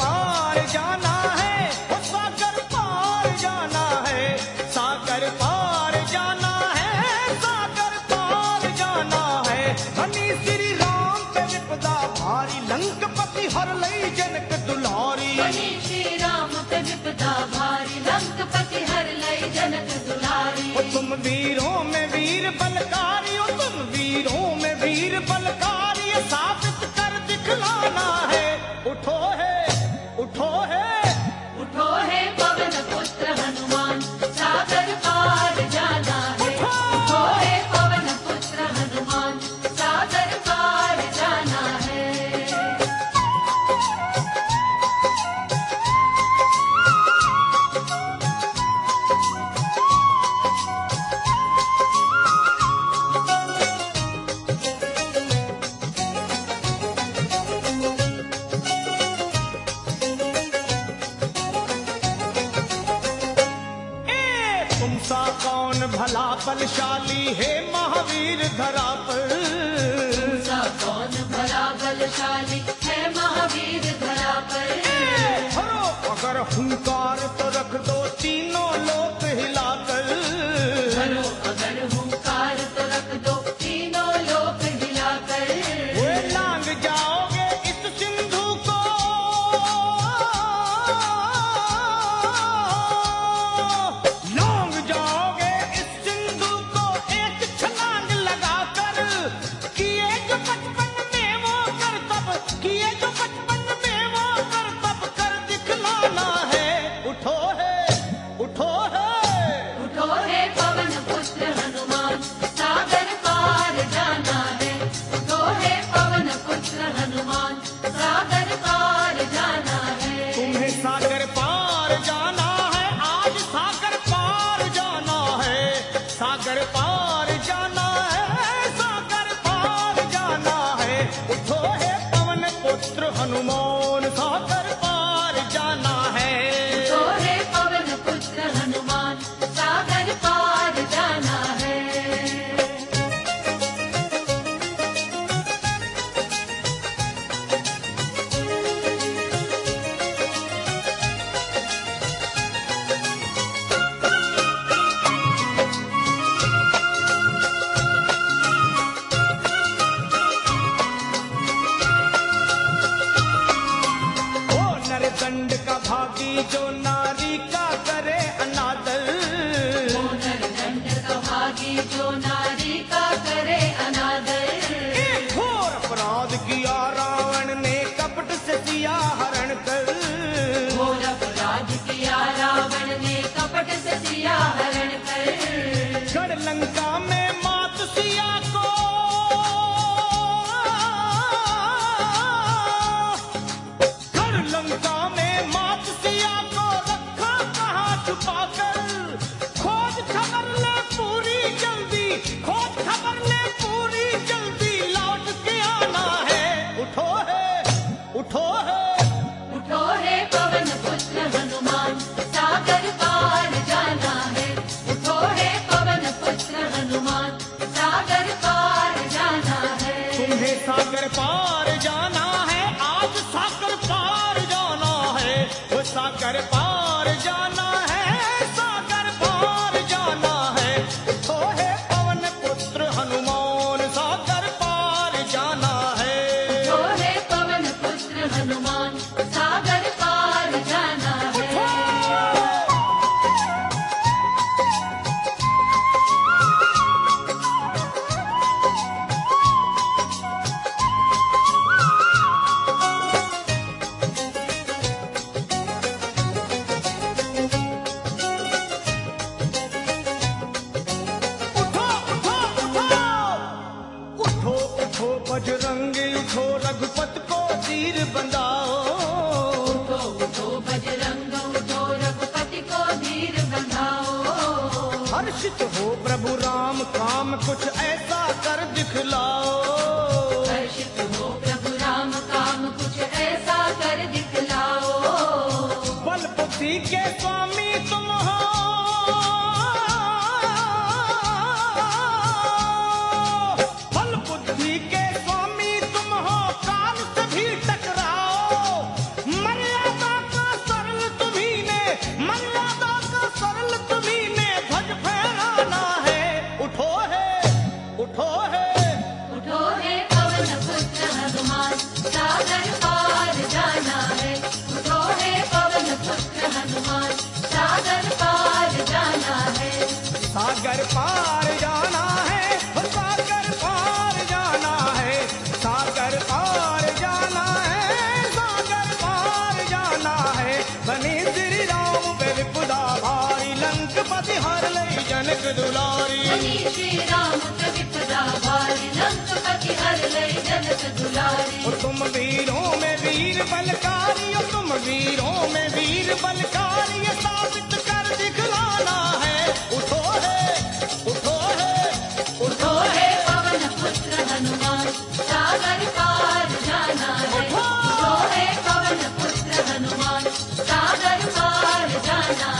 पार जाना है, वो सागर पार जाना है, सागर पार जाना है, सागर पार जाना है। धनी श्री राम पे विपदा भारी, लंकपति हर लई जनक दुलारी। धनी श्री राम पे विपदा भारी, लंकपति हर लई जनक दुलारी। ओ तुम वीरों में वीर बलकारी, ओ तुम वीरों में वीर बलकारी, ये साबित कर दिखलाना है। उठो है, उठो है, उठो है पवन पुत्र हनुमान, सागर पार जाना है। उठो है पवन पुत्र हनुमान, सागर पार जाना है। तुमसा कौन भला बलशाली है महावीर धरा पर। तुमसा कौन भला बलशाली है महावीर धरा पर। हरो अगर हुंकार तो रख दो तीनों लोक हिलाकर। हरो अगर हुंकार तो रख दो तीनों लोक हिलाकर। वे लांग जाओगे इस सिंधु को, लांग जाओगे इस सिंधु को एक छलांग लगाकर। किए जो बचपन में वो करतब, किए जो बचपन में वो करतब कर दिखलाना है। उठो है, उठो है, उठो है पवन पुत्र हनुमान, सागर पार जाना है। उठो है पवन पुत्र हनुमान, सागर पार जाना है। तुम्हें सागर पार जाना है, आज सागर पार जाना है, सागर पार जाना है, सागर पार जाना है। उठो है पवन पुत्र हनुमान, सागर पार जाना है। उठो है पवन पुत्र हनुमान, सागर पार जाना है। ओ नरदंड का भागी जो नारी का करे अनादर। वो नरदंड का भागी जो नारी का करे अनादर। एक घोर अपराध किया रावण ने कपट से किया हरण कर। घोर अपराध किया रावण ने कपट से सिया हरण कर। गढ़ लंका में मात सिया को, गढ़ लंका में मात सिया को रखा कहाँ छुपाकर। खोज खबर ले पूरी जल्दी, खोज खबर ले पूरी जल्दी, लौट के आना है। उठो है, उठो है, उठो है पवन पुत्र हनुमान, सागर पार जाना है। उठो है पवन पुत्र हनुमान, सागर पार जाना है। तुम्हें सागर पार जाना है, आज सागर पार जाना है, वो सागर पार जाना है, सागर पार जाना है। उठो है पवन पुत्र हनुमान, सागर पार जाना है। उठो है पवन पुत्र हनुमान, सागर पार जाना है। उठो, उठो, उठो, उठो, उठो बजरंगी, उठो रघुपत को तीर बंधाओ। उठो उठो बजरंग, उठो रघुपति को धीर बंधाओ। हर्षित हो प्रभु राम, काम कुछ ऐसा कर दिखलाओ। हर्षित हो प्रभु राम, काम कुछ ऐसा कर दिखलाओ। बल बुद्धि के स्वामी तुम हो, बल बुद्धि के स्वामी तुम हो, काल से भी टकराओ। मर्यादा सागर पार जाना है, सागर पार जाना है, सागर पार जाना है, सागर पार जाना है। बनी श्री राम पे विपदा भारी, लंकपति हर लई जनक दुलारी। बनी श्री राम पे विपदा भारी, लंकपति हर लई जनक दुलारी। और तुम वीरों में वीर बलकारी, और तुम वीरों में वीर बलकारी, ये साबित कर दिखलाना है। उठो है, उठो है, उठो हे पवन पुत्र हनुमान, सागर पार जाना है। उठो हे पवन पुत्र हनुमान, सागर पार जाना